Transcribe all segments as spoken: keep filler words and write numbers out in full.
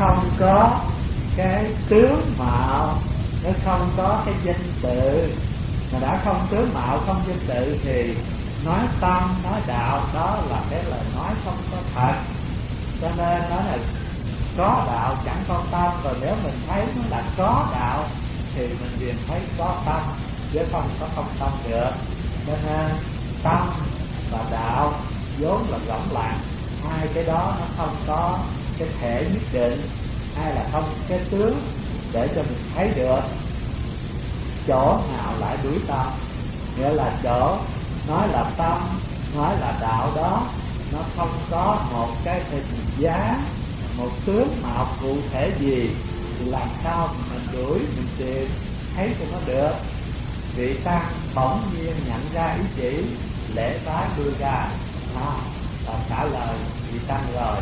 không có cái tướng mạo, nó không có cái danh tự. Mà đã không tướng mạo, không danh tự thì nói tâm, nói đạo, đó là cái lời nói không có thật. Cho nên nói là có đạo chẳng có tâm. Rồi nếu mình thấy nó là có đạo thì mình liền thấy có tâm, chứ không có không tâm được. Cho nên tâm và đạo vốn là rỗng lặng, hai cái đó nó không có cái thể nhất định, hay là không cái tướng để cho mình thấy được. Chỗ nào lại đuổi tâm, nghĩa là chỗ nói là tâm, nói là đạo đó, nó không có một cái hình dáng, một tướng mạo cụ thể gì, thì làm sao mình đuổi, mình tìm thấy cho nó được. Vị tăng bỗng nhiên nhận ra ý chỉ, lễ bái đưa ra, đó là trả lời vị tăng rồi.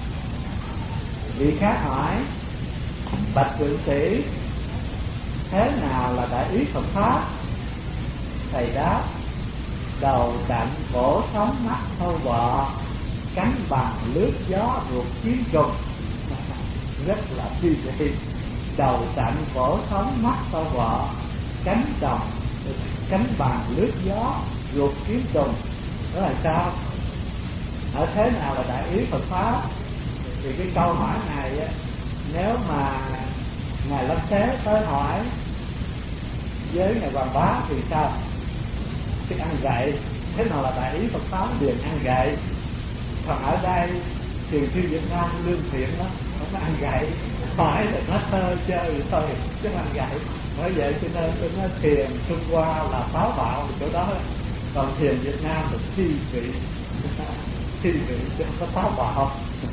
Vị khác hỏi: bạch thượng sĩ, thế nào là đại ý Phật pháp? Thầy đáp: đầu cạnh cổ sống mắt thâu bọ, cánh bằng lướt gió ruột kiếm trùng. Rất là thi vị. Đầu cạnh cổ sống mắt thâu bọ, cánh đồng cánh bằng lướt gió ruột kiếm trùng. Đó là sao? Ở thế nào là đại ý Phật pháp? Thì cái câu hỏi này á, nếu mà ngài Lâm Thế tới hỏi với ngài Hoàng Bá thì sao? Cái ăn gậy, thế nào là đại ý Phật pháp? Liền ăn gậy. Còn ở đây Thiền Sư Việt Nam lương thiện đó, không có ăn gậy, hỏi là nó thơ chơi vậy thôi chứ ăn gậy. Nói vậy cho nên tôi nói thiền Trung Hoa là táo bạo chỗ đó, còn thiền Việt Nam là thi vị, thi vị chứ không có táo bạo.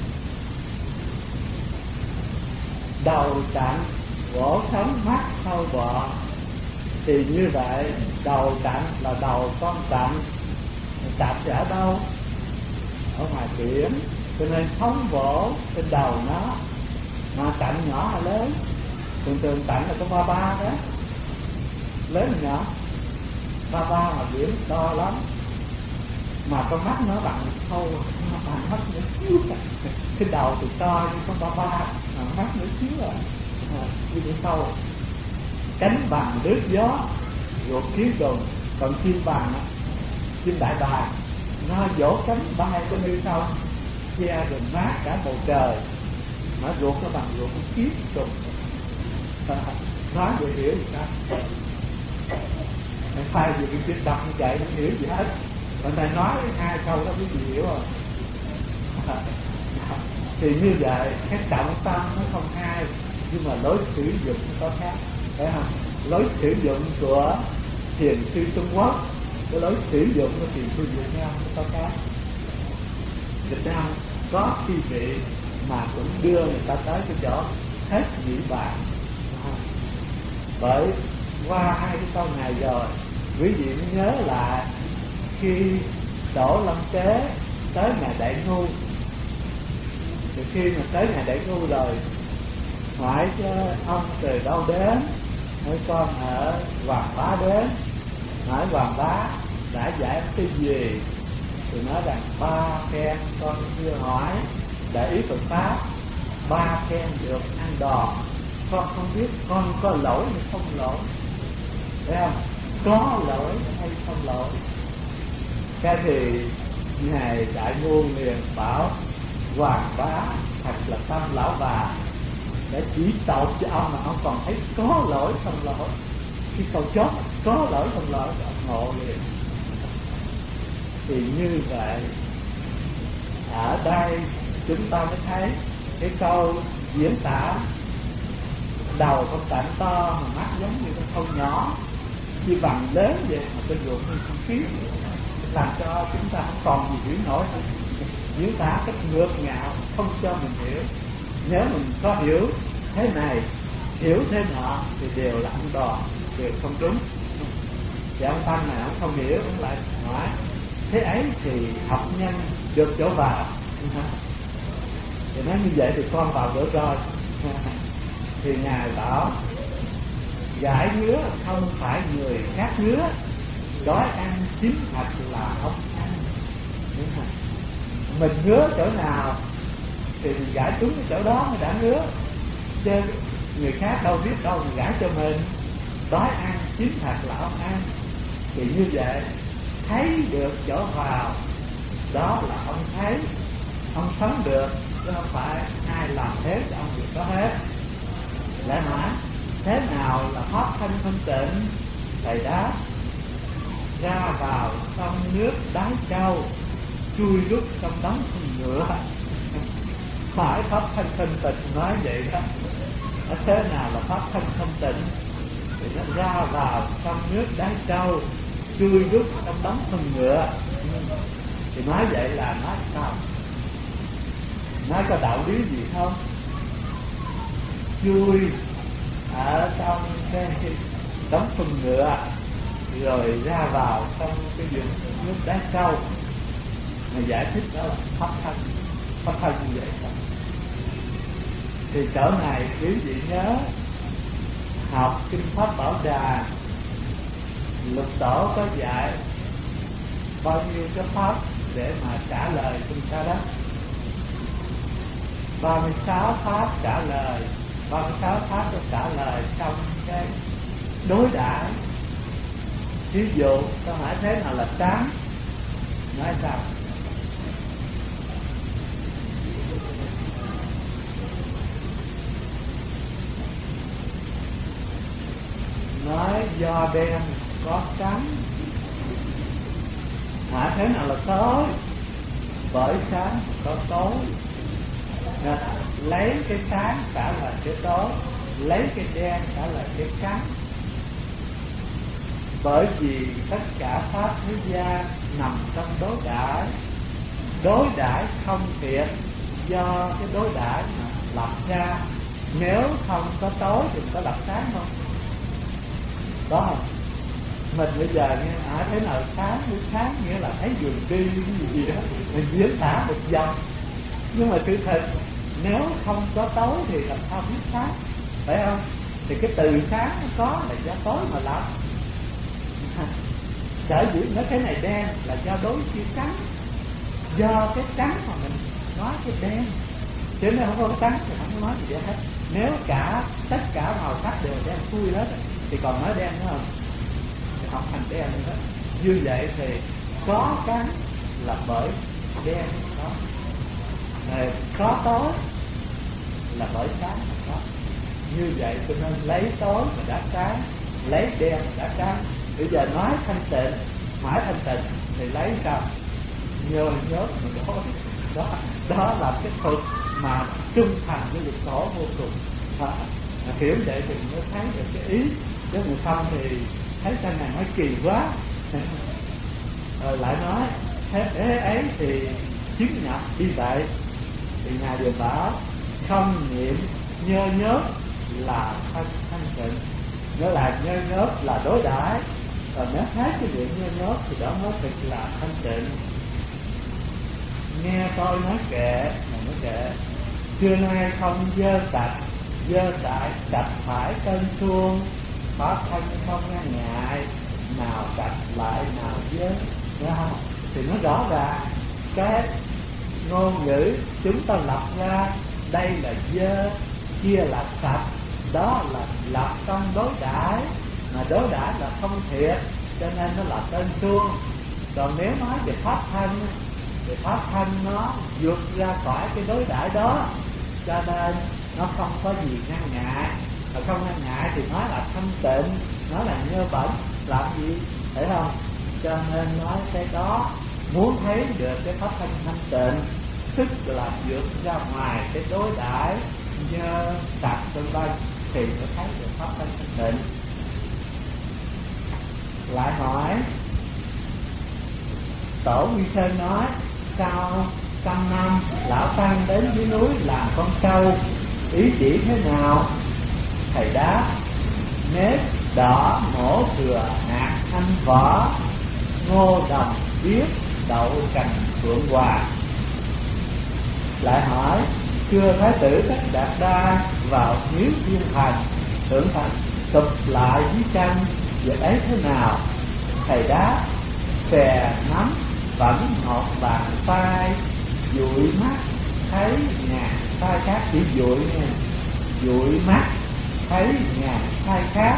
Đầu cạnh gỗ sống mắt thâu bọ, thì như vậy đầu cạnh là đầu con cạnh, cạnh thì ở đâu? Ở ngoài biển, cho nên thống vỗ trên đầu nó. Mà cạnh nhỏ hay lớn? Thường thường cạnh là có ba ba đó, lớn hay nhỏ? Ba ba mà biển to lắm. Mà con mắt nó bằng thâu, nó bằng mắt nữa xíu. Cái đầu thì to như con ba ba, mà mắt nữa xíu rồi, à, như biển sâu. Cánh bằng lướt gió ruột kiếm trùng. Còn chim bằng, chim đại bàng, nó vỗ cánh bay trên như sông, che gần mát cả bầu trời. Nó ruột nó bằng ruột của kiếm trùng. À, nói vậy hiểu gì sao? Mày phai gì cái chuyện đọc như vậy không hiểu gì hết. Mà thầy nói hai câu đó biết gì hiểu rồi. À, thì như vậy cái trọng tâm nó không hai, nhưng mà lối sử dụng nó có khác, phải không? Lối sử dụng của Thiền Sư Trung Quốc, cái lối sử dụng của Thiền Sư Việt Nam nó có khác. Việt Nam có thi vị mà cũng đưa người ta tới cái chỗ hết nhị bàn. Bởi qua hai cái câu này rồi, quý vị nhớ lại khi Tổ Lâm Tế tới ngày Đại Ngu, thì khi mà tới ngày Đại Ngu rồi hỏi cho ông từ đâu đến, hỏi con ở Hoàng Bá đến, hỏi Hoàng Bá đã dạy cái gì, thì nói rằng ba phen con chưa hỏi để ý Phật pháp, ba phen được ăn đòn, con không biết con có lỗi hay không lỗi, thấy không? Có lỗi hay không lỗi? Cái thì ngài Đại Ngu liền bảo Hoàng Bá thật là tâm lão bà, để chỉ tội cho ông mà ông còn thấy có lỗi không lỗi. Khi câu chót có lỗi không lỗi thì ông ngộ liền. Thì như vậy ở đây chúng ta mới thấy cái câu diễn tả đầu con cạnh to mà mắt giống như con thau nhỏ, chỉ bằng lớn vậy mà cái ruột như con kiến, làm cho chúng ta không còn gì hiểu nổi. Diễn tả cách ngược ngạo không cho mình hiểu. Nếu mình có hiểu thế này, hiểu thế nọ thì đều là ăn đòn, đều không đúng. Thì ông Tăng này ông không hiểu, ông lại hỏi thế ấy thì học nhân được chỗ vào. Thì nói như vậy thì con vào được rồi. Thì ngài bảo gãi ngứa không phải người khác ngứa, đói ăn chính thật là ông ăn. Mình ngứa chỗ nào thì mình gãi trúng cái chỗ đó mới đã ngứa, chứ người khác đâu biết đâu mình gãi cho mình. Đói ăn chính thật là ông ăn. Thì như vậy thấy được chỗ vào, đó là ông thấy. Ông sống được, chứ không phải ai làm thế cho ông được có hết. Lại hỏi thế nào là pháp thân thanh tịnh? Thầy đáp ra vào sông nước đáy trâu, chui rút trong đống thùng ngựa. Hỏi pháp thân thanh tịnh nói vậy đó. Thế nào là pháp thân thanh tịnh? Thì nó ra vào sông nước đáy trâu, chui rút trong đống thùng ngựa. Thì nói vậy là nói sao? Nói có đạo lý gì không? Chui ở trong cái đống thùng ngựa rồi ra vào trong cái vùng nước đá trâu, mà giải thích đó là pháp thân. Pháp thân như vậy thôi. Thì chỗ này quý vị nhớ học kinh Pháp Bảo Đà, Lục Tổ có dạy bao nhiêu cái pháp để mà trả lời chúng ta đó. ba mươi sáu pháp trả lời, ba mươi sáu pháp có trả lời trong cái đối đãi. Ví dụ tôi hỏi thế nào là sáng, nói sao? Nói do đen có trắng. Hỏi thế nào là tối? Bởi sáng có tối. Nên lấy cái sáng trả lời cái tối, lấy cái đen trả lời cái trắng. Bởi vì tất cả pháp thế gian nằm trong đối đãi. Đối đãi không thiệt do cái đối đãi mà lập ra. Nếu không có tối thì có lập sáng không? Đó không? Mình bây giờ nghe à, thế nào sáng với sáng nghĩa là thấy đường đi cái gì đó, mình diễn tả một dòng. Nhưng mà sự thật nếu không có tối thì làm sao biết sáng, phải không? Thì cái từ sáng nó có là do tối mà lập. Sở dĩ nói cái này đen là do đối chiếu trắng, do cái trắng mà mình nói cái đen, chứ nếu không có trắng thì không có nói gì hết. Nếu cả tất cả màu sắc đều đen thui hết thì còn nói đen nữa không? Thì không thành đen nữa. Như vậy thì có trắng là bởi đen có, rồi có tối là bởi sáng mà có. Như vậy cho nên lấy tối mà đã sáng, lấy đen mà đã trắng. Bây giờ nói thanh tịnh, hỏi thanh tịnh thì lấy sao? Nhờ nhớ mà đó, đó, đó là cái thuật mà trung thành với lực tổ vô cùng. À, hiểu vậy thì mới thấy được cái ý, chứ người không thì thấy cái này nói kỳ quá. Rồi lại nói thế ấy thì chứng nhập đi vậy. Thì ngài đều bảo không niệm nhơ nhớt là thanh thanh tịnh, nghĩa là nhơ nhớt là đối đãi, rồi nếu hết cái niệm nhơ nhớt thì đó mới thực là thanh tịnh. Nghe tôi nói kệ, mà nói kệ xưa nay không dơ sạch, dơ sạch sạch phải tên xuông, pháp thân không ngăn ngại, nào sạch lại nào dơ, đúng không? Thì nó rõ ràng cái ngôn ngữ chúng ta lập ra, đây là dơ, kia là sạch, đó là lập trong đối đãi, mà đối đãi là không thiệt, cho nên nó là tên xuông. Còn nếu nói về pháp thân thì pháp thân nó vượt ra khỏi cái đối đãi đó, cho nên nó không có gì ngăn ngại. Mà không ngăn ngại thì nói là thanh tịnh, nói là nhơ bẩn, làm gì, thấy không? Cho nên nói cái đó muốn thấy được cái pháp thân thanh tịnh, tức là vượt ra ngoài cái đối đãi nhơ sạch vân vân thì mới thấy được pháp thân thanh tịnh. Lại hỏi Tổ Nguyên Sơn nói sau trăm năm lão tăng đến dưới núi làm con trâu, ý chỉ thế nào? Thầy đáp nếp đỏ mổ thừa hạt thanh vỏ, ngô đồng biếc đậu cành phượng hoàng. Lại hỏi chưa thái tử Tất Đạt Đa vào miếu thiên thành, tưởng thành sụp lại dưới chân, việc ấy thế nào? Thầy đáp xè nắm vẫn một bàn tay, dụi mắt thấy ngàn sai khác, chỉ dụi nha, dụi mắt thấy ngàn sai khác.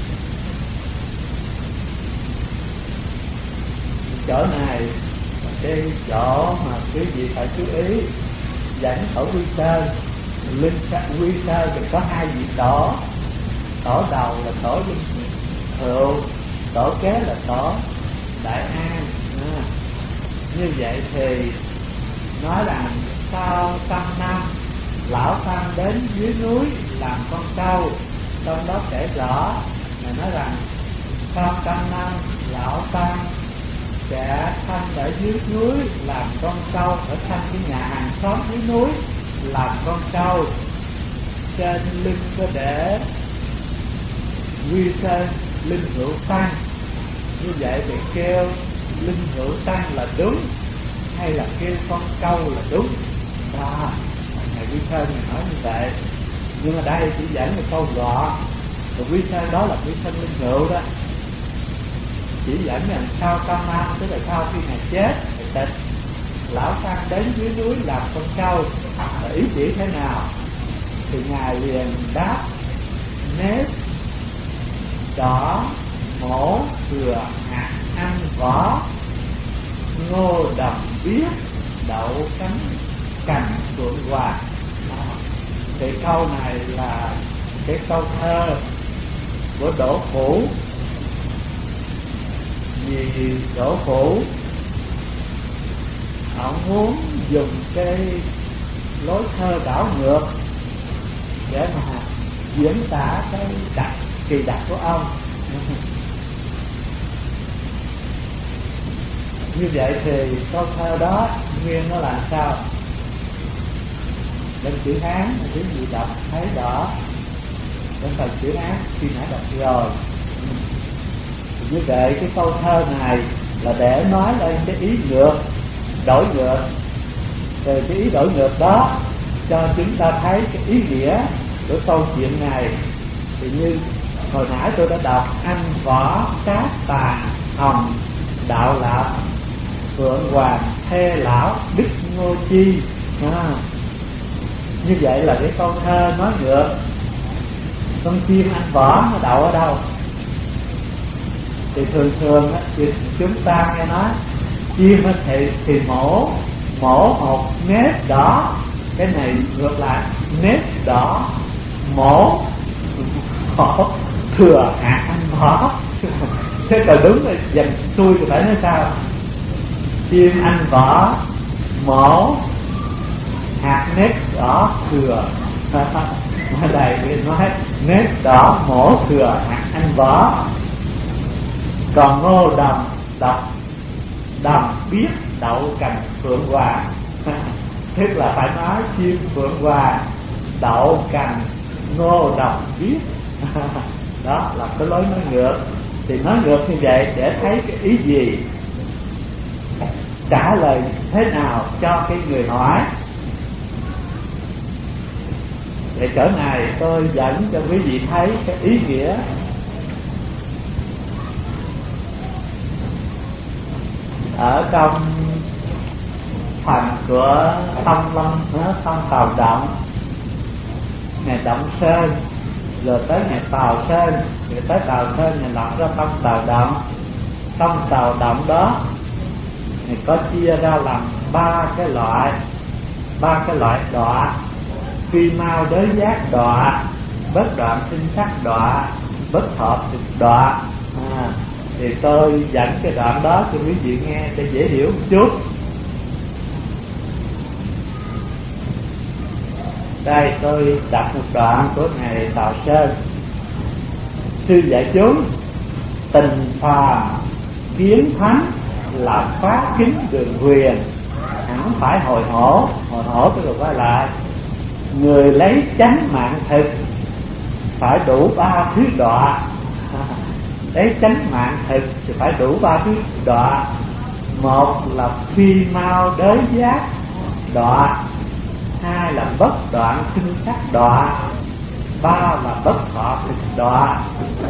Chỗ này là cái chỗ mà quý vị phải chú ý. Dẫn ở Quy Sơn, Linh Quy Sơn thì có hai vị tổ. Tổ đầu là tổ Linh Thượng, tổ kế là tổ Đại An. À, như vậy thì nói rằng sau trăm năm lão tăng đến dưới núi làm con trâu. Trong đó kể rõ là nói rằng sau trăm năm lão tăng sẽ sanh ở dưới núi làm con trâu, ở sanh cái nhà hàng xóm dưới núi làm con trâu. Trên lưng có để Quy Sơn Linh Hữu Tăng. Như vậy thì kêu Linh Hữu Tăng là đúng, hay là kêu con trâu là đúng? Đó, Ngài Quy Sơn này nói như vậy. Nhưng mà đây chỉ dẫn một câu gọn. Rồi Quy Sơn đó là Quy Sơn Linh Hữu đó, chỉ dẫn rằng sau trăm năm, tức là sau khi Ngài chết thì tịch, lão tăng đến dưới núi làm con trâu. Ý chỉ thế nào thì Ngài liền đáp: nếp đỏ mổ thừa hạt ăn vỏ, ngô đồng biết đậu cánh cành phượng hoàng. Thì câu này là cái câu thơ của Đỗ Phủ. Vì Đỗ Phủ ông muốn dùng cái lối thơ đảo ngược để mà diễn tả cái đặc kỳ đặc của ông. Như vậy thì câu thơ đó nguyên nó là sao? Lên chữ Hán quý vị đọc thấy rõ. Lên phần chữ Hán khi nãy đọc rồi. Như vậy cái câu thơ này là để nói lên cái ý ngược, đổi ngược. Từ cái ý đổi ngược đó cho chúng ta thấy cái ý nghĩa của câu chuyện này. Thì như hồi nãy tôi đã đọc: anh võ cát tàn hồng đạo lạc, phượng hoàng thê lão đức ngô chi. À, như vậy là cái câu thơ nói ngược. Con chim ăn vỏ nó đậu ở đâu? Thì thường thường á, thì chúng ta nghe nói chim thì, thì mổ mổ một nếp đỏ. Cái này ngược lại, nếp đỏ mổ mổ thừa hạt ăn vỏ. Thế còn đúng rồi, dần xuôi thì phải nói sao? Chim ăn vỏ mổ hạt nếp đỏ thừa. Ở đây nói nếp đỏ mổ thừa hạt ăn vỏ. Còn ngô đồng đọc đồng biết đậu cành phượng hoàng. Tức là phải nói chim phượng hoàng đậu cành ngô đồng biết. Đó là cái lối nói ngược. Thì nói ngược như vậy để thấy cái ý gì, trả lời thế nào cho cái người hỏi. Thì chỗ này tôi dẫn cho quý vị thấy cái ý nghĩa. Ở trong phần của Tông Lâm, Tông Tào Động, ngày Động Sơn, rồi tới ngày Tào Sơn, rồi tới Tào Sơn ngày lập ra Tông Tào Động. Tông Tào Động đó thì có chia ra làm ba cái loại, ba cái loại đọa: phi mau đới giác đọa, bất đoạn sinh sắc đọa, bất thọ thực đọa. À, thì tôi dẫn cái đoạn đó cho quý vị nghe để dễ hiểu một chút. Đây tôi đọc một đoạn của ngài Tào Sơn. Sư dạy chúng: tình phàm kiến thánh là phá kính đường huyền, hẳn phải hồi hổ. Hồi hổ tôi được quay lại: người lấy chánh mạng thực phải đủ ba thứ đọa. Lấy chánh mạng thực thì phải đủ ba thứ đọa. Một là phi mau đới giác đọa, hai là bất đoạn sinh sắc đọa, ba là bất thọ thực đọa. À,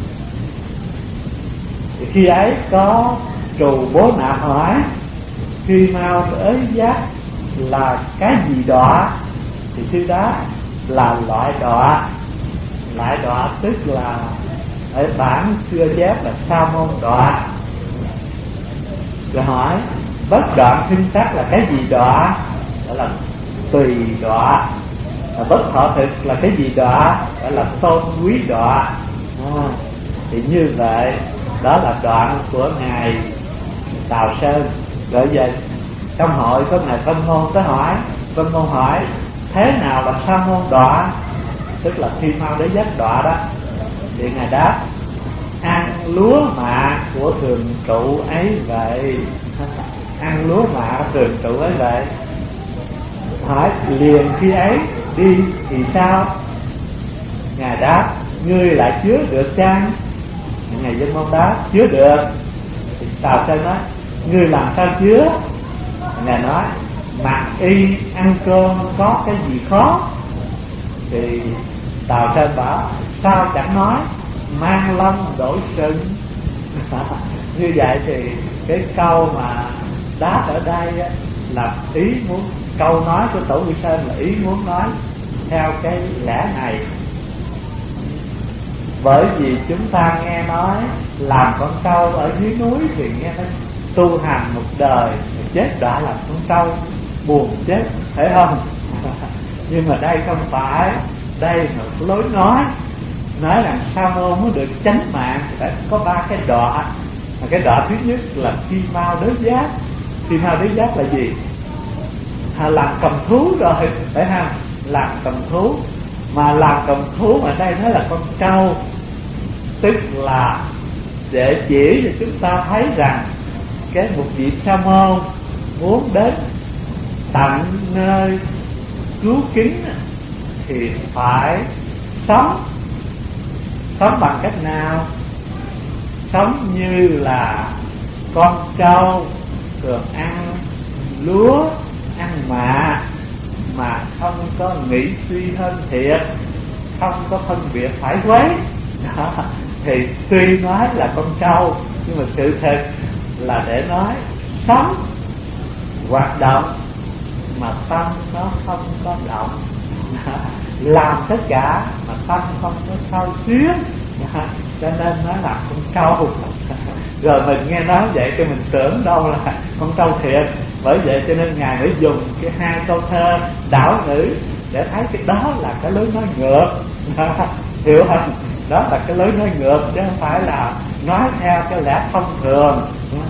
thì khi ấy có trù bố nạp hỏi: phi mau đới giác là cái gì đọa, thì sư đó là loại đọa. Loại đọa tức là ở bản xưa chép là sa môn đọa. Rồi hỏi bất đoạn sinh sắc là cái gì đọa, đó là tùy đọa. Và bất thọ thực là cái gì đọa, đó là tôn quý đọa. À, thì như vậy đó là đoạn của ngài Tào Sơn. Rồi về trong hội có ngài Vân Môn tới hỏi, Vân Môn hỏi thế nào là sa môn đọa, tức là khi mau đế giác đọa đó. Thì ngài đáp ăn lúa mạ của thường trụ ấy vậy. Ăn lúa mạ của thường trụ ấy vậy. Hỏi liền khi ấy đi thì sao? Ngài đáp ngươi lại chứa được chăng? Ngài Vân Môn đáp chứa được. Thì Tào Sơn nói ngươi làm sao chứa? Ngài nói mặc y ăn cơm có cái gì khó? Thì Tào Sơn bảo sao chẳng nói mang lông đổi sừng. Như vậy thì cái câu mà đáp ở đây á, là ý muốn, câu nói của Tổ Quy Sơn là ý muốn nói theo cái lẽ này. Bởi vì chúng ta nghe nói làm con trâu ở dưới núi thì nghe nói tu hành một đời chết đã làm con trâu, buồn chết, phải không? Nhưng mà đây không phải, đây là một lối nói nói rằng sa môn muốn được chánh mạng thì phải có ba cái đọa. Mà cái đọa thứ nhất là khi mau đế giác. Khi mau đế giác là gì? À, làm cầm thú rồi, phải không? Làm cầm thú. Mà làm cầm thú mà đây nói là con trâu, tức là để chỉ cho chúng ta thấy rằng cái một vị sa môn muốn đến tận nơi cứu kính thì phải sống. Sống bằng cách nào? Sống như là con trâu thường ăn lúa, ăn mạ, mà không có nghĩ suy hơn thiệt, không có phân biệt phải quấy. Đó. Thì tuy nói là con trâu nhưng mà sự thật là để nói sống, hoạt động mà tâm nó không có động. Làm tất cả mà tâm không có sao xuyến. Cho nên nó là con trâu. Rồi mình nghe nói vậy cho mình tưởng đâu là con trâu thiệt. Bởi vậy cho nên Ngài mới dùng cái hai câu thơ đảo ngữ để thấy cái đó là cái lối nói ngược. Hiểu không? Đó là cái lối nói ngược chứ không phải là nói theo cái lẽ thông thường.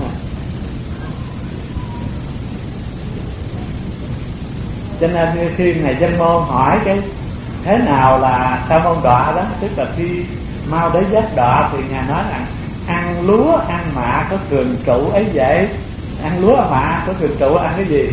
Cho nên khi Ngài Vân Môn hỏi cái thế nào là sa môn đọa đó, tức là khi mau đế giác đọa, thì Ngài nói rằng ăn lúa ăn mạ có thường trụ ấy vậy. Ăn lúa ăn mạ có thường trụ ăn cái gì?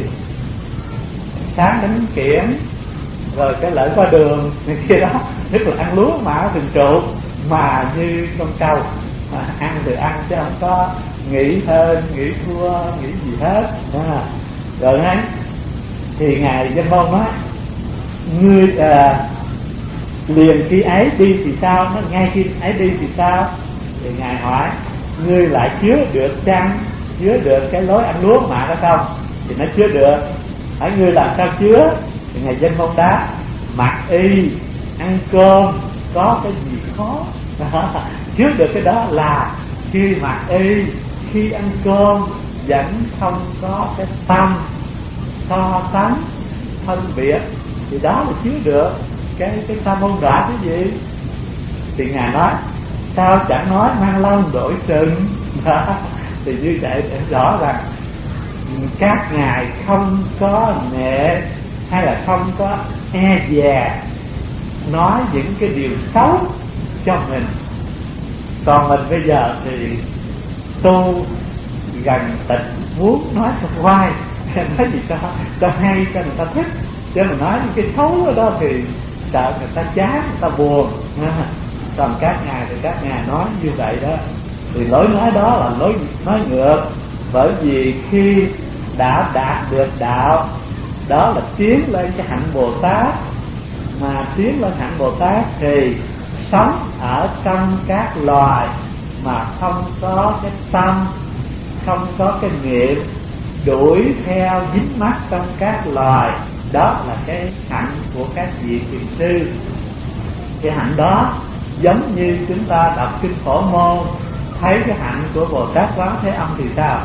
Sáng đánh kiển rồi cái lợi qua đường này kia đó, tức là ăn lúa mạ thường trụ. Mà như con trâu mà ăn thì ăn chứ không có nghĩ hơn, nghĩ thua, nghĩ gì hết. À, rồi đấy thì Ngài Vân Môn nói ngươi à, liền khi ấy đi thì sao? Nó ngay khi ấy đi thì sao? Thì Ngài hỏi ngươi lại chứa được chăng? Chứa được cái lối ăn lúa mạ đó không? Thì nó chứa được. Hỏi ngươi làm sao chứa? Thì Ngài Vân Môn đáp mặc y ăn cơm có cái gì khó? Chứa được cái đó là khi mặc y, khi ăn cơm vẫn không có cái tâm so sánh phân biệt, thì đó là chứa được cái cái sa môn đọa cái gì? Thì Ngài nói sao chẳng nói mang lông đổi sừng. Thì như vậy để rõ rằng các ngài không có nệ hay là không có e dè nói những cái điều xấu cho mình. Còn mình bây giờ thì tu gần tịch muốn nói cho hoài, nói gì cho cho hay, cho người ta thích, chứ mình nói những cái xấu đó thì sợ người ta chán, người ta buồn. Còn các ngài thì các ngài nói như vậy đó, thì lối nói đó là lối nói ngược. Bởi vì khi đã đạt được đạo, đó là tiến lên cái hạnh Bồ Tát. Mà tiến lên hạnh Bồ Tát thì sống ở trong các loài mà không có cái tâm, không có cái nghiệp, đuổi theo dính mắc trong các loài. Đó là cái hạnh của các vị thiền sư. Cái hạnh đó giống như chúng ta đọc kinh Phổ Môn thấy cái hạnh của Bồ Tát Quán Thế Âm thì sao?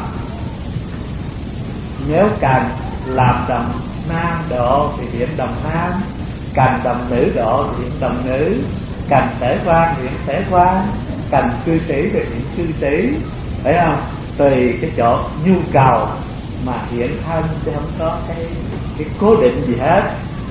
Nếu cần làm đồng nam độ thì hiện đồng nam, cần đồng nữ độ thì hiện đồng nữ, cần thể quan thì hiện thể quan, cần cư sĩ thì hiện cư sĩ, phải không? Tùy cái chỗ nhu cầu mà hiện thân, chứ không có cái cái cố định gì hết.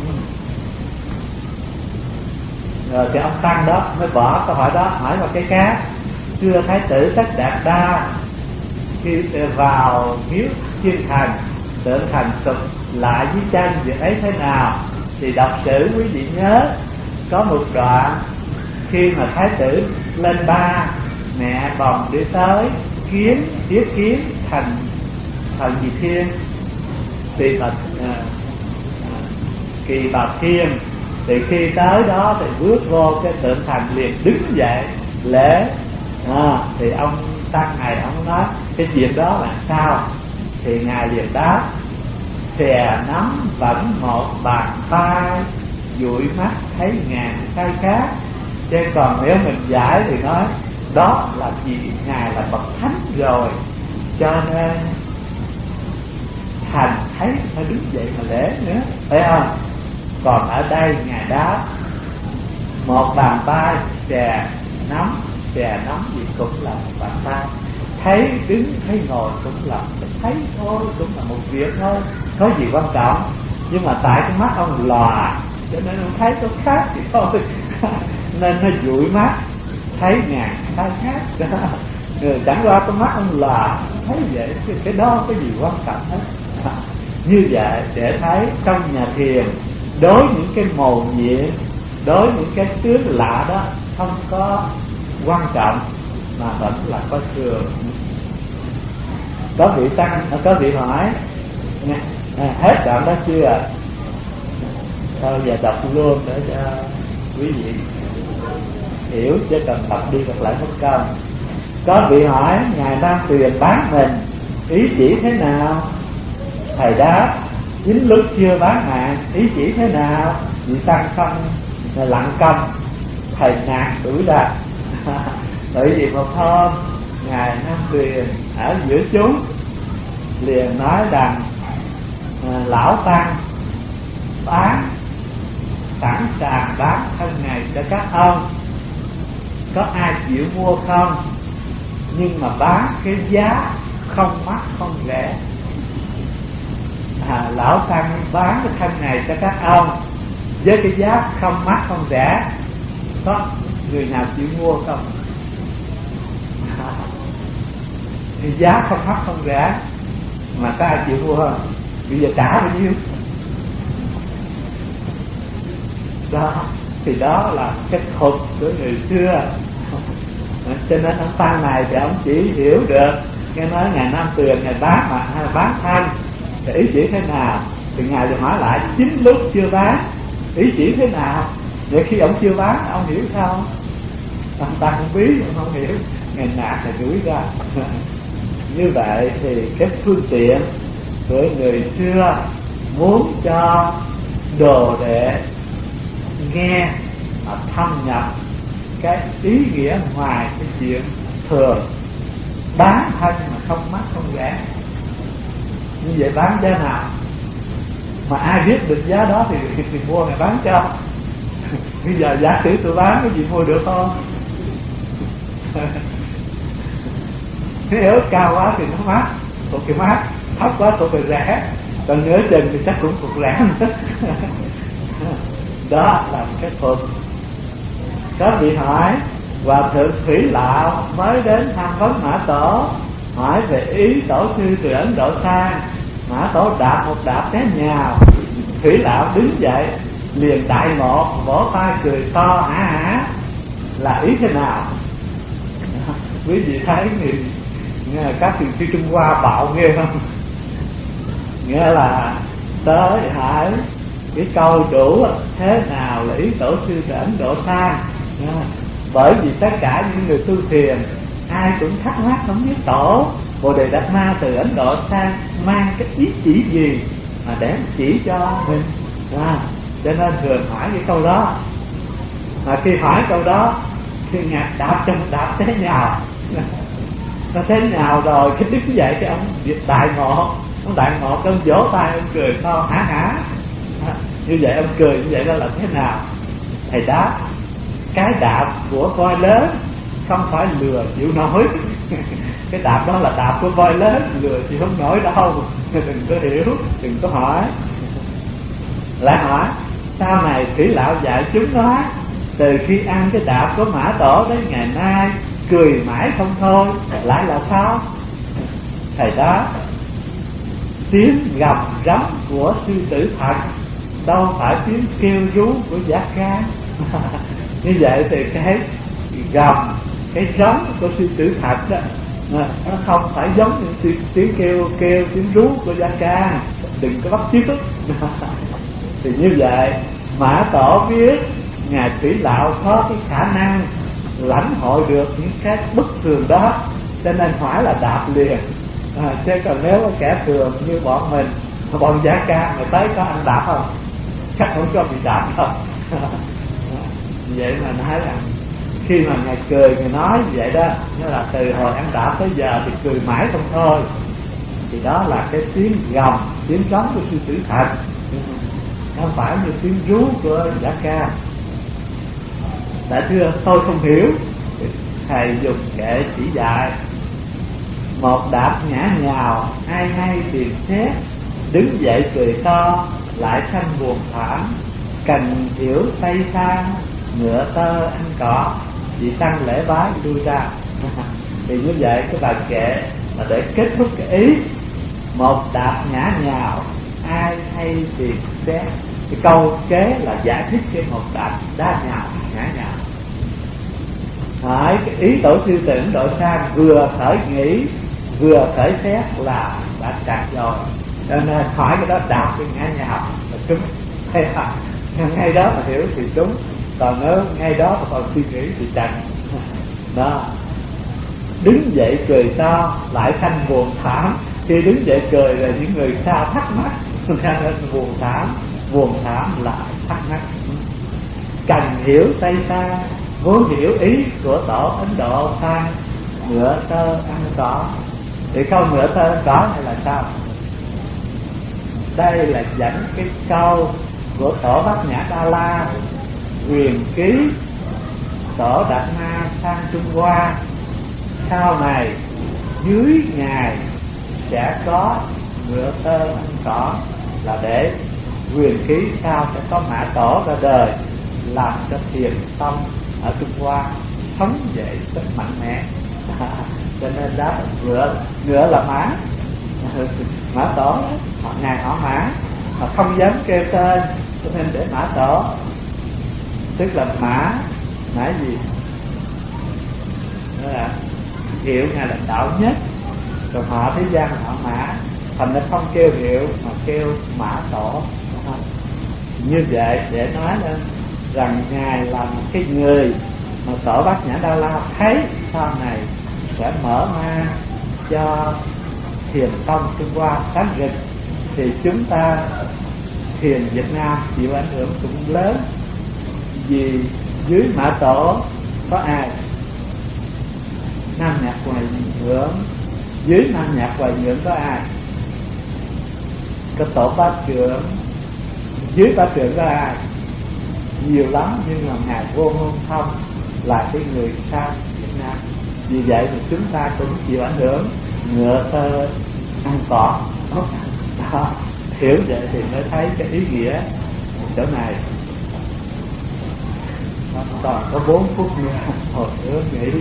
Rồi thì ông Tăng đó mới bỏ câu hỏi đó, hỏi vào cái khác. Thưa Thái tử Tất Đạt Đa, khi vào miếu Thiên Thành, tượng thành sụp lại dưới chân, việc ấy thế nào? Thì đọc sử quý vị nhớ có một đoạn khi mà Thái tử lên ba, mẹ bồng đi tới kiến tiếp kiến thành thần Dị Thiên, Kỳ Bạch à, Kỳ Bạch Thiên. Thì khi tới đó thì bước vô cái tượng thành liền đứng dậy lễ. À, thì ông Tăng này ông nói cái chuyện đó là sao? Thì ngài liền đáp: xè nắm vẫn một bàn tay, dụi mắt thấy ngàn sai khác. Chứ còn nếu mình giải thì nói đó là vì ngài là bậc thánh rồi, cho nên thành thấy phải đứng dậy mà lễ nữa, phải không? Còn ở đây ngài đáp: một bàn tay xè nắm, xè nắm gì cũng là một bàn tay, thấy đứng thấy ngồi cũng là thấy thôi, cũng là một việc thôi, có gì quan trọng. Nhưng mà tại cái mắt ông lòa, cho nên ông thấy có khác thì thôi nên nó dụi mắt thấy ngàn sai khác đó. Người chẳng qua cái mắt ông lòa thấy vậy, cái đó có gì quan trọng hết. Như vậy để thấy trong nhà thiền, đối những cái mầu nhiệm, đối những cái tướng lạ đó không có quan trọng mà vẫn là có thường. Có vị tăng, có vị hỏi à, hết đoạn đó chưa? Thôi giờ đọc luôn để cho quý vị hiểu, chứ cần đọc đi đọc lại mất công. Có vị hỏi ngài Nam Tuyền bán mình ý chỉ thế nào? Thầy đáp: chính lúc chưa bán mạng ý chỉ thế nào? Vị tăng không lặng câm, thầy nạt đuổi ra. Bởi vì một hôm ngài Nam Tuyền ở giữa chúng liền nói rằng à, lão tăng bán, sẵn sàng bán thân này cho các ông, có ai chịu mua không? Nhưng mà bán cái giá không mắc không rẻ. À, lão tăng bán cái thân này cho các ông với cái giá không mắc không rẻ, có người nào chịu mua không? À, thì giá không mắc không rẻ mà có ai chịu mua không? Bây giờ trả bao nhiêu? Đó, thì đó là cái thuật của người xưa. Cho nên ông Tăng này thì ông chỉ hiểu được nghe nói ngài Nam Tuyền ngài bán mà hay là bán thân thì ý chỉ thế nào, thì ngài được hỏi lại chính lúc chưa bán ý chỉ thế nào. Vậy khi ông chưa bán ông hiểu sao? Ông Tăng không biết, ông không hiểu, ngài nạt thì đuổi ra. Như vậy thì cái phương tiện của người xưa muốn cho đồ đệ nghe mà thâm nhập cái ý nghĩa ngoài cái chuyện thường bán thân mà không mắc không rẻ. Như vậy bán giá nào? Mà ai biết được giá đó thì, thì, thì mua người bán cho. Bây giờ giả sử tôi bán cái gì mua được không? Nếu cao quá thì nó mắc, thuộc cái mắc, thấp quá thuộc cái rẻ, còn nửa chừng thì chắc cũng thuộc rẻ nữa. Đó là một cái thuật. Có vị hỏi Hòa thượng Thủy Lạo mới đến tham vấn Mã Tổ, hỏi về ý tổ sư từ Ấn Độ sang. Mã Tổ đạp một đạp té nhào. Thủy Lạo đứng dậy liền đại ngộ, vỗ tay cười to hả hả. Là ý thế nào? Quý vị thấy thì các thiền sư Trung Hoa bạo ghê không? Nghĩa là tới hỏi cái câu đủ thế nào là ý tổ sư từ Ấn Độ sang. Bởi vì tất cả những người tu thiền ai cũng thắc mắc không biết tổ Bồ Đề Đạt Ma từ Ấn Độ sang mang cái ý chỉ gì mà để chỉ cho mình à, cho nên thường hỏi cái câu đó. Mà khi hỏi câu đó, khi ngài đạp chân đạp thế nào nó thế nào rồi cái đứng dậy cái ông đại ngộ, ông đại ngộ cái ông vỗ tay ông cười to hả hả à, như vậy ông cười như vậy đó là thế nào? Thầy đáp cái đạp của voi lớn không phải lừa chịu nổi. Cái đạp đó là đạp của voi lớn, lừa chịu không nổi đâu. Đừng có hiểu, đừng có hỏi. Lại hỏi sau này Thủy Lão dạy chúng nói từ khi ăn cái đạp của Mã Tổ đến ngày nay cười mãi không thôi, lại là sao? Thầy đó tiếng gầm rống của sư tử thật, đâu phải tiếng kêu rú của giác can. Như vậy thì cái gầm, cái rống của sư tử thật đó, nó không phải giống như tiếng kêu kêu tiếng rú của giác can. Đừng có bắt chước. Thì như vậy Mã Tổ biết ngài Thủy Lão có cái khả năng lãnh hội được những cái bất thường đó, cho nên hỏi là đạp liền. À, chứ còn nếu có kẻ thường như bọn mình, bọn Giá Ca người tới có ăn đạp không? Chắc không cho bị đạp đâu. Vậy mà nói rằng khi mà ngài cười, ngài nói như vậy đó, nghĩa là từ hồi ăn đạp tới giờ thì cười mãi không thôi. Thì đó là cái tiếng gầm, tiếng trống của sư tử thật, không phải như tiếng rú của Giá Ca. Đã thưa tôi không hiểu, thầy dùng kệ chỉ dạy một đạp ngã nhào ai hay tìm xét, đứng dậy cười to lại thanh buồn thảm, cành hiểu tay xa ngựa tơ ăn cỏ, chỉ tăng lễ bái lui ra. Thì như vậy cái bài kệ là để kết thúc cái ý một đạp ngã nhào ai hay tìm xét. Cái câu kế là giải thích cái một đạp đá nhào ngã nhào. Hỏi cái ý tổ sư tỉnh đội sang vừa khởi nghĩ vừa khởi xét là đã chặt rồi, cho nên hỏi cái đó đạp cái ngã nhào là trúng. Ngay đó mà hiểu thì trúng, còn nếu ngay đó mà còn suy nghĩ thì chặt. Đó, đứng dậy cười to lại thanh buồn thảm. Khi đứng dậy cười là những người sao thắc mắc, nên buồn thảm, buồn thảm lại thắc mắc. Cần hiểu tay xa, muốn hiểu ý của tổ Ấn Độ sang ngựa tơ ăn cỏ. Thì câu ngựa tơ ăn cỏ này là sao? Đây là dẫn cái câu của tổ Bát Nhã Đa La huyền ký tổ Đạt Ma sang Trung Hoa. Sau này dưới ngài sẽ có ngựa tơ ăn cỏ, là để huyền ký sau sẽ có Mã Tổ ra đời, làm cho thiền tông ở Trung Hoa sống dậy rất mạnh mẽ. Cho nên đó ngựa ngựa là mã. Mã Tổ họ ngài họ Mã mà không dám kêu tên, cho nên để Mã Tổ, tức là mã mã gì đó là hiệu ngài là đạo nhất, rồi họ thế gian họ Mã, thành nó không kêu hiệu mà kêu Mã Tổ. Như vậy để nói lên rằng ngài là một cái người mà tổ Bát Nhã Đa La thấy sau này sẽ mở mang cho thiền tông Trung Hoa sáng rực. Thì chúng ta thiền Việt Nam chịu ảnh hưởng cũng lớn, vì dưới Mã Tổ có ai? Nam Nhạc Hoài Nhượng. Dưới Nam Nhạc Hoài Nhượng có ai? Có tổ Bát Trượng. Dưới Bát Trượng có ai? Nhiều lắm, nhưng mà ngài Vô Ngôn Thông là cái người sang Việt Nam. Vì vậy thì chúng ta cũng chịu ảnh hưởng ngựa tơ ăn cỏ. Đó, hiểu vậy thì mới thấy cái ý nghĩa chỗ này. Nó còn có bốn phút nữa, hồi nữa nghĩ.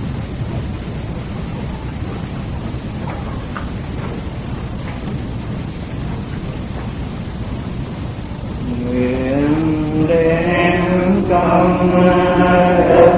Nguyện đem công đức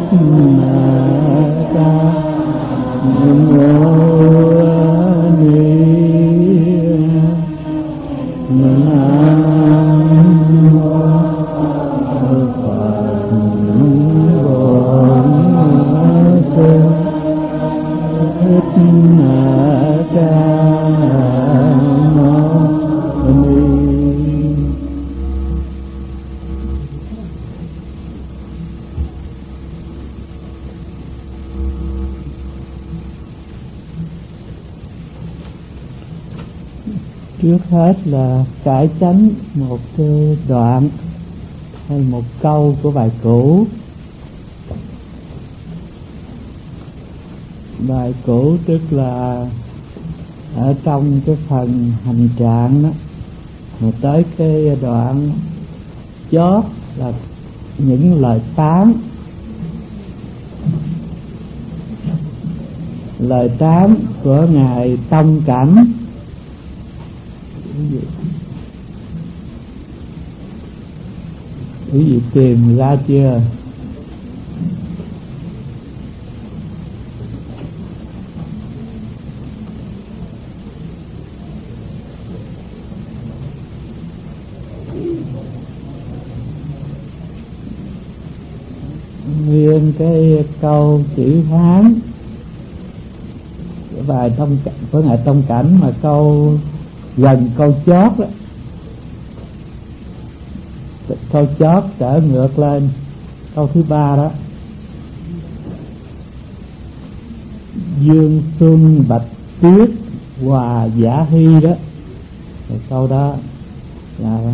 Trước hết là cải chánh một cái đoạn hay một câu của bài cũ. Bài cũ tức là ở trong cái phần hành trạng đó, mà tới cái đoạn chót là những lời tán. Lời tán của Ngài Tông Cảnh. Quý vị tìm ra chưa? Nguyên cái câu chữ Hán cái bài Tông của Ngài Tông Cảnh, mà câu gần câu chót đó, câu chót trở ngược lên câu thứ ba đó: Dương xuân bạch tuyết hòa giả hy đó. Thì câu đó là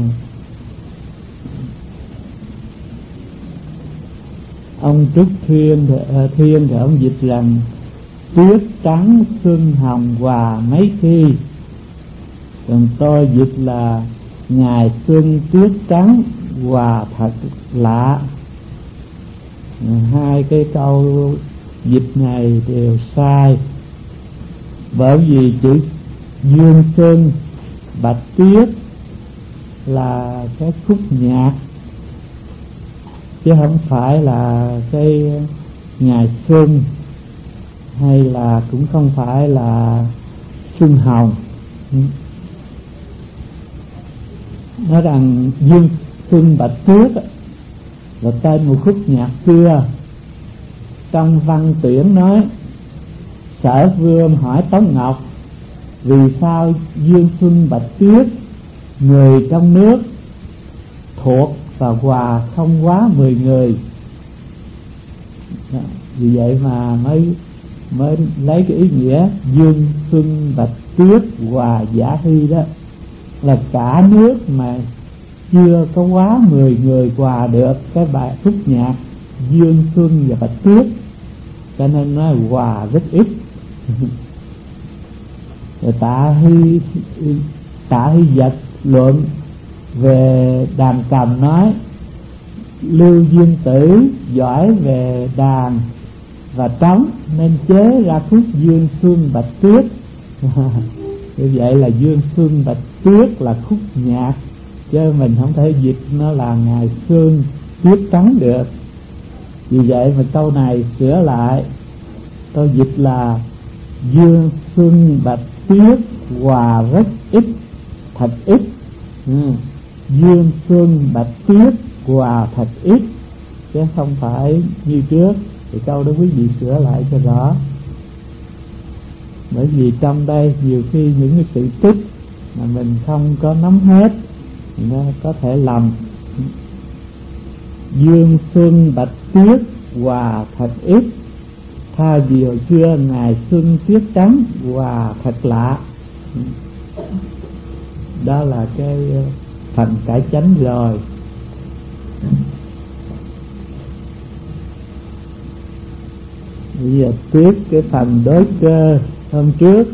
ông Trúc Thiên Thiên thì ông dịch rằng tuyết trắng xuân hồng hòa mấy khi, còn tôi dịch là ngày xuân tuyết trắng hòa thật lạ. Hai cái câu dịch này đều sai, bởi vì chữ dương xuân bạch tuyết là cái khúc nhạc, chứ không phải là cái ngày xuân, hay là cũng không phải là xuân hồng. Nói rằng dương xuân bạch tuyết là tên một khúc nhạc xưa. Trong văn tuyển nói: Sở Vương hỏi Tống Ngọc, vì sao dương xuân bạch tuyết người trong nước thuộc và hòa không quá mười người. Đó, vì vậy mà mới mới lấy cái ý nghĩa dương xuân bạch tuyết hòa giả hy đó, là cả nước mà chưa có quá mười người hòa được cái bài khúc nhạc dương xuân và bạch tuyết, cho nên nó hòa rất ít. Rồi Tạ Hy Tạ Hy Vật luận về đàn cầm nói: Lưu Duyên Tử giỏi về đàn và trống nên chế ra khúc dương xuân bạch tuyết. Như vậy là dương xuân bạch tuyết là khúc nhạc, chứ mình không thể dịch nó là ngày xuân tuyết trắng được. Vì vậy mà câu này sửa lại, tôi dịch là dương xuân bạch tuyết hòa rất ít, thật ít. Ừ. Dương xuân bạch tuyết hòa thật ít, chứ không phải như trước. Thì câu đó quý vị sửa lại cho rõ, bởi vì trong đây nhiều khi những cái sự tích mà mình không có nắm hết nó có thể lầm. Dương xuân bạch tuyết hòa thật ít, tha vì hồi xưa ngày xuân tuyết trắng hòa thật lạ. Đó là cái phần cải chánh rồi. Bây giờ tiếp cái phần đối cơ hôm trước.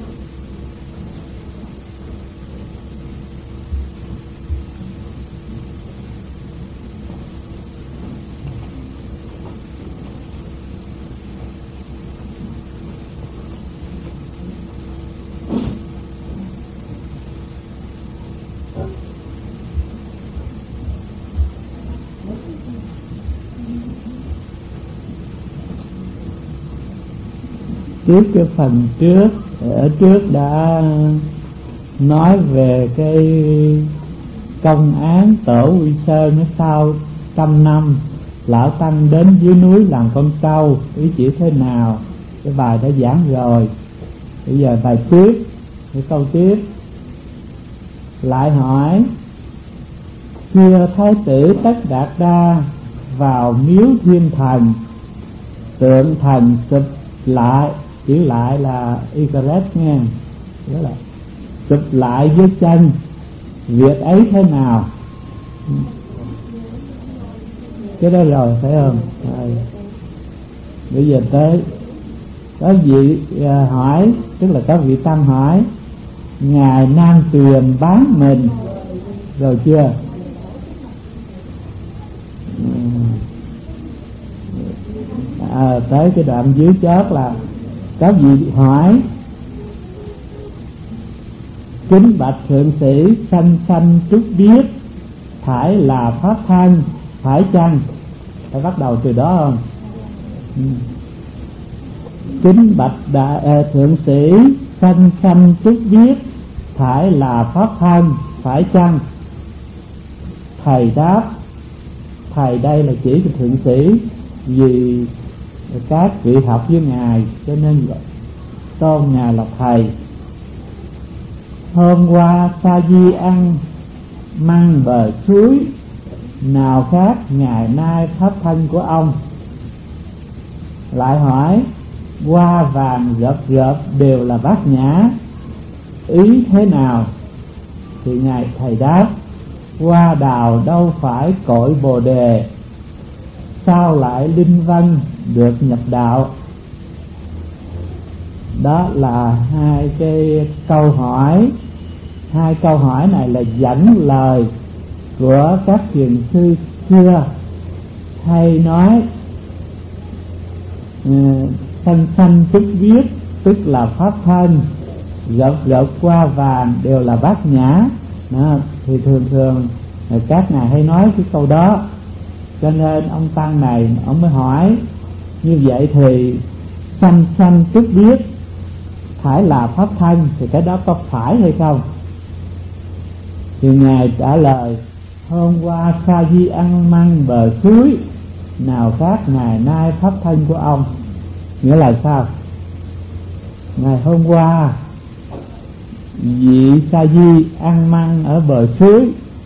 Trước cái phần trước, ở trước đã nói về cái công án Tổ Quy Sơn. Nó sau trăm năm lão tăng đến dưới núi làm con trâu, ý chỉ thế nào cái bài đã giảng rồi. Bây giờ bài tiếp, cái câu tiếp lại hỏi: xưa thái tử Tất Đạt Đa vào miếu Thiên Thần, tượng thần sụp lại, chữ lại là Icarus nghe, đó là sụp lại dưới chân, việc ấy thế nào? Cái đó rồi phải không? Rồi. Bây giờ tới có vị à, hỏi, tức là có vị tăng hỏi: ngài Nam Tuyền bán mình rồi chưa? À, tới cái đoạn dưới chót là có vị hỏi: kính bạch thượng sĩ, sanh sanh trúc biết phải là pháp thân phải chăng? Phải bắt đầu từ đó không? Ừ. Kính bạch đại à, thượng sĩ, sanh sanh trúc biết phải là pháp thân phải chăng? Thầy đáp: thầy đây là chỉ cái thượng sĩ, vì các vị học với ngài cho nên tôn ngài là thầy. Hôm qua sa di ăn măng bờ suối, nào khác ngày nay pháp thân của ông? Lại hỏi: hoa vàng rợp rợp đều là bát nhã, ý thế nào? Thì ngài thầy đáp: hoa đào đâu phải cội bồ đề, sao lại linh văn được nhập đạo? Đó là hai cái câu hỏi. Hai câu hỏi này là dẫn lời của các thiền sư xưa hay nói sanh sanh tức viết, tức là pháp thân, rợp rợp qua vàng đều là bát nhã. Đó, thì thường thường các ngài hay nói cái câu đó, cho nên ông tăng này ông mới hỏi như vậy thì sanh sanh tức viết phải là pháp thân thì cái đó có phải hay không? Thì ngài trả lời: hôm qua sa di ăn măng bờ suối, nào khác ngày nay pháp thân của ông. Nghĩa là sao? Ngày hôm qua vị sa di ăn măng ở bờ suối,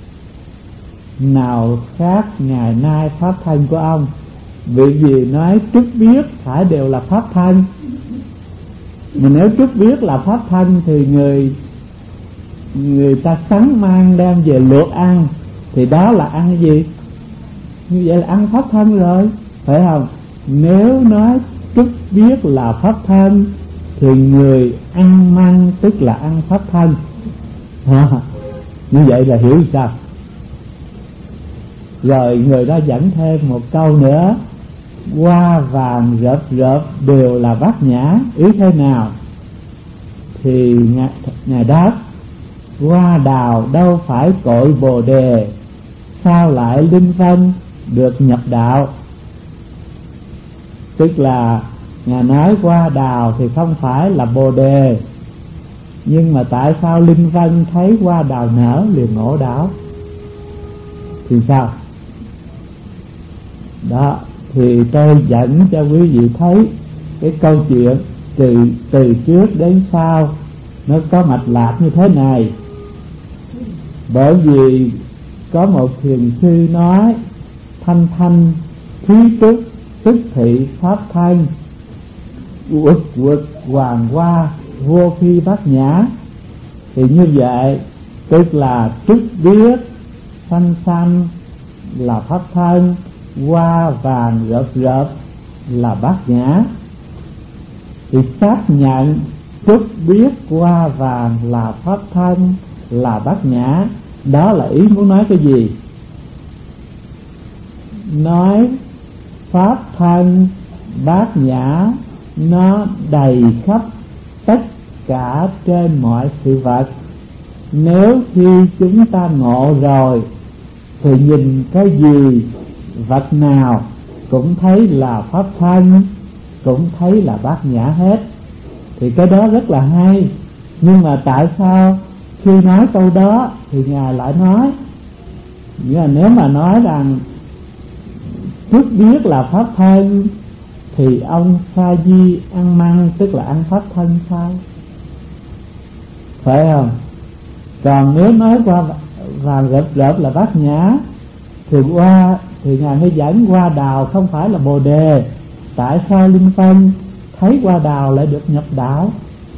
nào khác ngày nay pháp thân của ông. Vì gì nói trúc biết phải đều là pháp thân? Mà nếu trúc biết là pháp thân thì người người ta sắn mang đem về luộc ăn thì đó là ăn gì? Như vậy là ăn pháp thân rồi, phải không? Nếu nói trúc biết là pháp thân thì người ăn măng tức là ăn pháp thân. À, như vậy là hiểu sao? Rồi người đó dẫn thêm một câu nữa: hoa vàng rợp rợp đều là bát nhã, ý thế nào? Thì ngài, ngài đáp: hoa đào đâu phải cội bồ đề, sao lại linh văn được nhập đạo? Tức là ngài nói hoa đào thì không phải là bồ đề, nhưng mà tại sao linh văn thấy hoa đào nở liền ngộ đạo? Thì sao? Đó, thì tôi dẫn cho quý vị thấy cái câu chuyện từ từ trước đến sau nó có mạch lạc như thế này. Bởi vì có một thiền sư nói thanh thanh thí túc tức thị pháp thân, uất uất hoàng hoa vô phi bát nhã. Thì như vậy tức là trúc biết xanh xanh là pháp thân, hoa vàng rợp rợp là bát nhã. Thì xác nhận trúc biết hoa vàng là pháp thân là bát nhã, đó là ý muốn nói cái gì? Nói pháp thân bát nhã nó đầy khắp tất cả trên mọi sự vật. Nếu khi chúng ta ngộ rồi thì nhìn cái gì vật nào cũng thấy là pháp thân, cũng thấy là bát nhã hết. thì cái đó rất là hay. Nhưng mà tại sao khi nói câu đó thì Ngài lại nói, nghĩa là nếu mà nói rằng trước biết là pháp thân thì ông sa di ăn măng, tức là ăn pháp thân sao? Phải không? Còn nếu nói qua vàng rợp rợp là bát nhã thì qua thì Ngài mới dẫn hoa đào không phải là bồ đề. Tại sao Linh Phân thấy hoa đào lại được nhập đạo?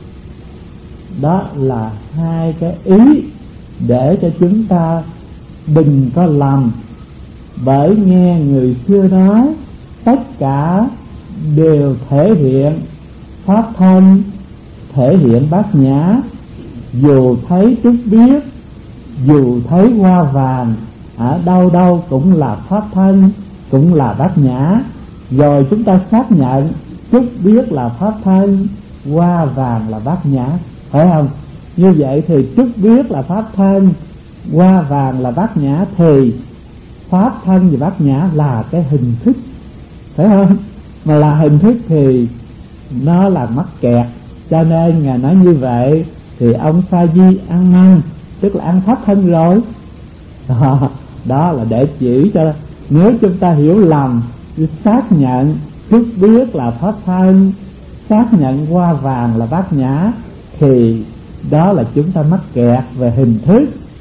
Đó là hai cái ý để cho chúng ta đừng có lầm. Bởi nghe người xưa nói tất cả đều thể hiện pháp thân, thể hiện bát nhã. Dù thấy trước biết, dù thấy hoa vàng, ở đâu đâu cũng là pháp thân, cũng là bát nhã. Rồi chúng ta xác nhận trước biết là pháp thân, hoa vàng là bát nhã, phải không? Như vậy thì trước biết là pháp thân, hoa vàng là bát nhã, thì pháp thân và bát nhã là cái hình thức, phải không? Mà là hình thức thì nó là mắc kẹt. Cho nên Ngài nói như vậy thì ông sa di ăn măng, tức là ăn pháp thân rồi. Đó, đó là để chỉ cho nếu chúng ta hiểu lầm, xác nhận trước biết là pháp thân, xác nhận hoa vàng là bát nhã, thì đó là chúng ta mắc kẹt về hình thức.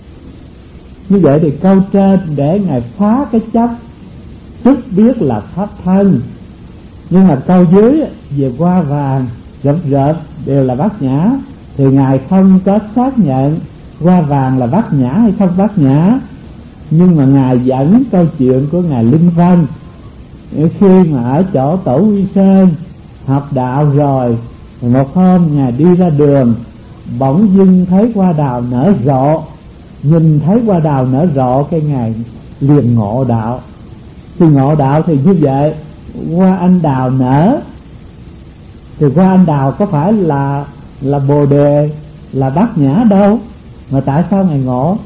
Như vậy thì câu trên để Ngài phá cái chấp trước biết là pháp thân, nhưng mà câu dưới về hoa vàng rợp rợp đều là bát nhã thì Ngài không có xác nhận hoa vàng là bát nhã hay không bát nhã. Nhưng mà Ngài dẫn câu chuyện của Ngài Linh Vân khi mà ở chỗ Tổ Quy Sơn học đạo rồi, một hôm Ngài đi ra đường, bỗng dưng thấy hoa đào nở rộ. Nhìn thấy hoa đào nở rộ, cái Ngài liền ngộ đạo. Thì ngộ đạo thì như vậy, hoa anh đào nở thì hoa anh đào có phải là là bồ đề, là bát nhã đâu, mà tại sao Ngài ngộ?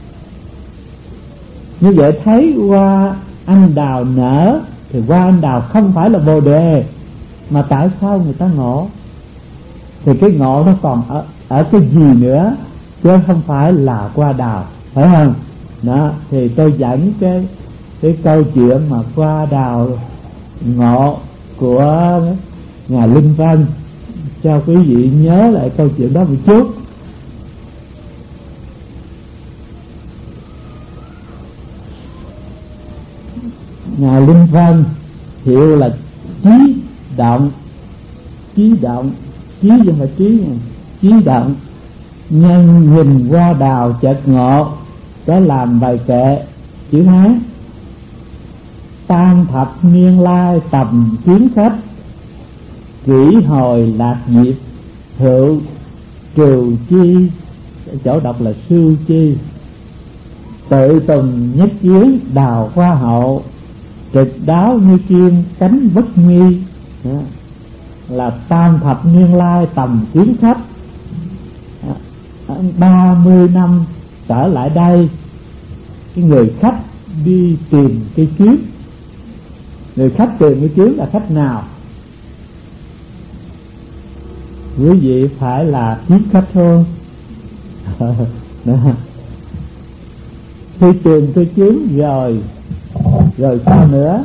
Như vậy thấy hoa anh đào nở thì hoa anh đào không phải là bồ đề, mà tại sao người ta ngộ? Thì cái ngộ nó còn ở, ở cái gì nữa, chứ không phải là hoa đào, phải không? Đó, thì tôi dẫn cái cái câu chuyện mà hoa đào ngộ của Ngài Linh Vân cho quý vị nhớ lại câu chuyện đó một chút. Ngài Linh Vân hiệu là trí động, trí động, trí không phải trí nha, trí động. Nhân nhìn hoa đào chợt ngộ, có làm bài kệ chữ Hán: tam thập niên lai tầm kiến khách, kỷ hồi lạc diệp hữu trừ chi, chỗ đọc là sư chi, tự tùng nhất kiến đào hoa hậu, trực đáo như kim cánh bất nghi. Đó là tam thập niên lai tầm kiến khách. Ba mươi năm trở lại đây, cái người khách đi tìm cây kiếm. Người khách tìm cây kiếm là khách nào? Quý vị phải là kiếm khách thôi. Khi tìm cây kiếm rồi, rồi sao nữa?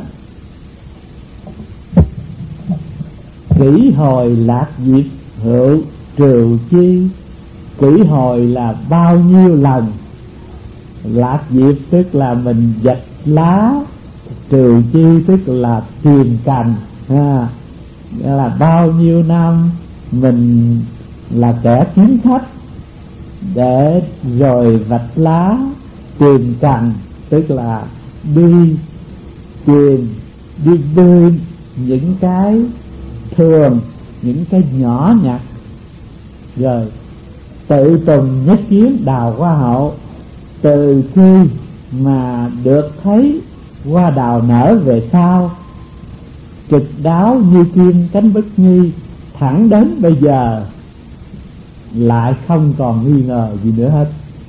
Kỷ hồi lạc diệp hữu trừ chi. Kỷ hồi là bao nhiêu lần, lạc diệp tức là mình giật lá, trừ chi tức là tìm cành. À, là bao nhiêu năm mình là kẻ kiếm khách để rồi vạch lá tìm cành, tức là đi tìm, đi đưa những cái thường, những cái nhỏ nhặt, rồi tự tùng nhất kiến đào hoa hậu. Từ khi mà được thấy hoa đào nở về sau, trực đáo như kim cánh bất nghi, thẳng đến bây giờ lại không còn nghi ngờ gì nữa hết.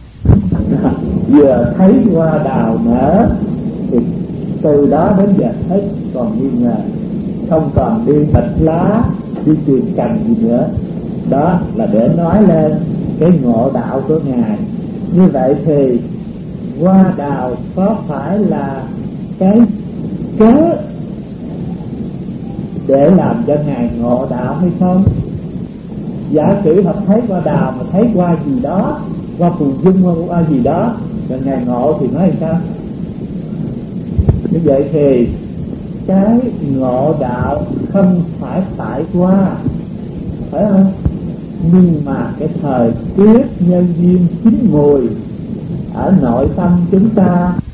Vừa thấy hoa đào nở thì từ đó đến giờ hết còn nghi ngờ, không còn đi vạch lá, đi tìm cành gì nữa. Đó là để nói lên cái ngộ đạo của Ngài. Như vậy thì hoa đào có phải là cái cớ để làm cho Ngài ngộ đạo hay không? Giả sử Phật thấy hoa đào mà thấy hoa gì đó, hoa phù dung, hoa, hoa gì đó, rồi Ngài ngộ thì nói sao? Như vậy thì cái ngộ đạo không phải tại hoa, phải không? Nhưng mà cái thời tiết nhân duyên chín mùi ở nội tâm chúng ta